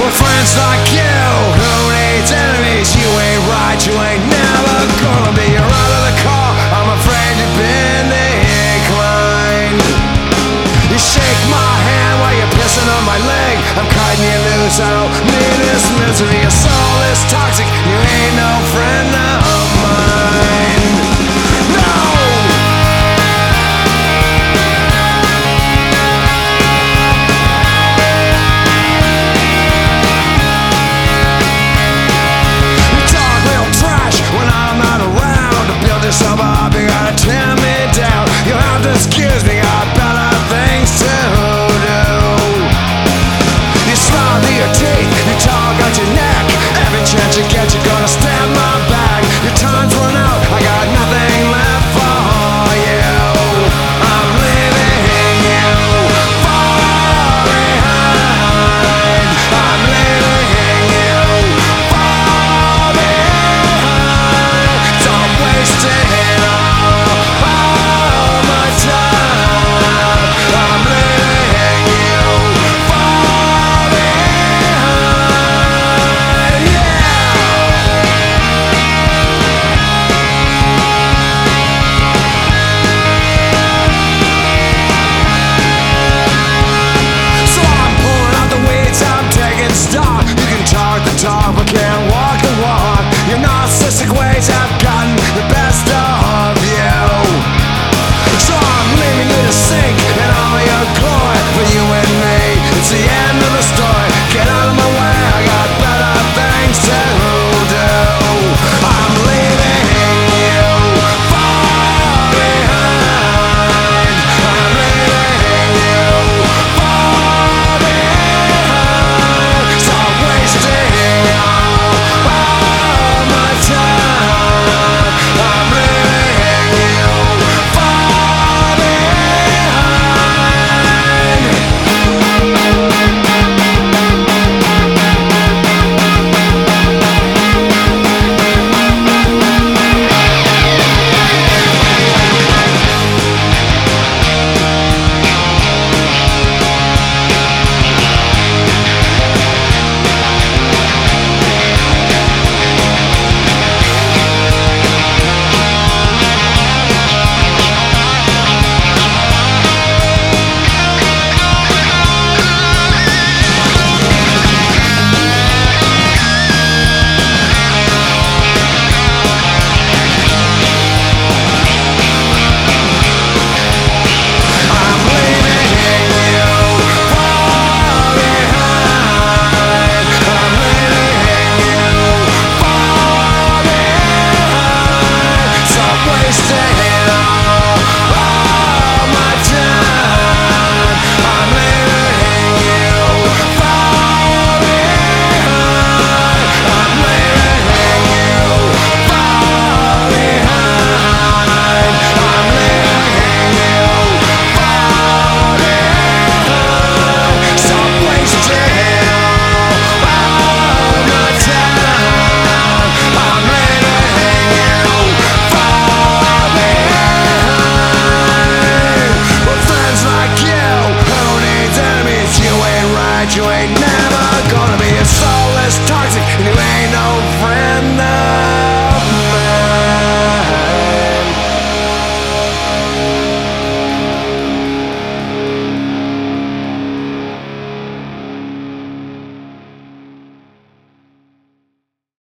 With friends like you, who needs enemies? You ain't right, you ain't never gonna be. You're out of the car, I'm afraid you've been declined. You shake my hand while you're pissing on my leg. I'm cutting you loose, I don't need this misery. Your soul is toxic, you ain't no friend of mine. No! You talk real trash when I'm not around. To build yourself up, you gotta tear me down. You have to excuse me, got better things to do. You smile through your teeth, you talk out your neck. Every chance you get, you're gonna stab my back. Your time's run out, I got nothing left for you. I'm leaving you far behind. I'm leaving you far behind. Don't waste it all my time. I'm leaving you far behind. Yeah. So I'm pulling out the weeds, I'm taking stock. You can talk the talk, but can't walk the walk. Your narcissistic ways have gotten the best of you. So I'm leaving you to sink in all your glory. For you and me, it's the end of the story. Get out of my way, I got better things to do. I'm leaving you far behind. I'm leaving you far behind. Stop wasting all my time. I'm leaving you far behind. I'm leaving you far behind. I'm leaving you far behind. Stop wasting all my time. I'm leaving you far behind. I'm leaving you far behind. I'm leaving you far behind. Stop wasting all my time. I'm leaving you far behind. With friends like you, who needs enemies? You ain't right, you ain't never gonna be. Your soul is toxic, and you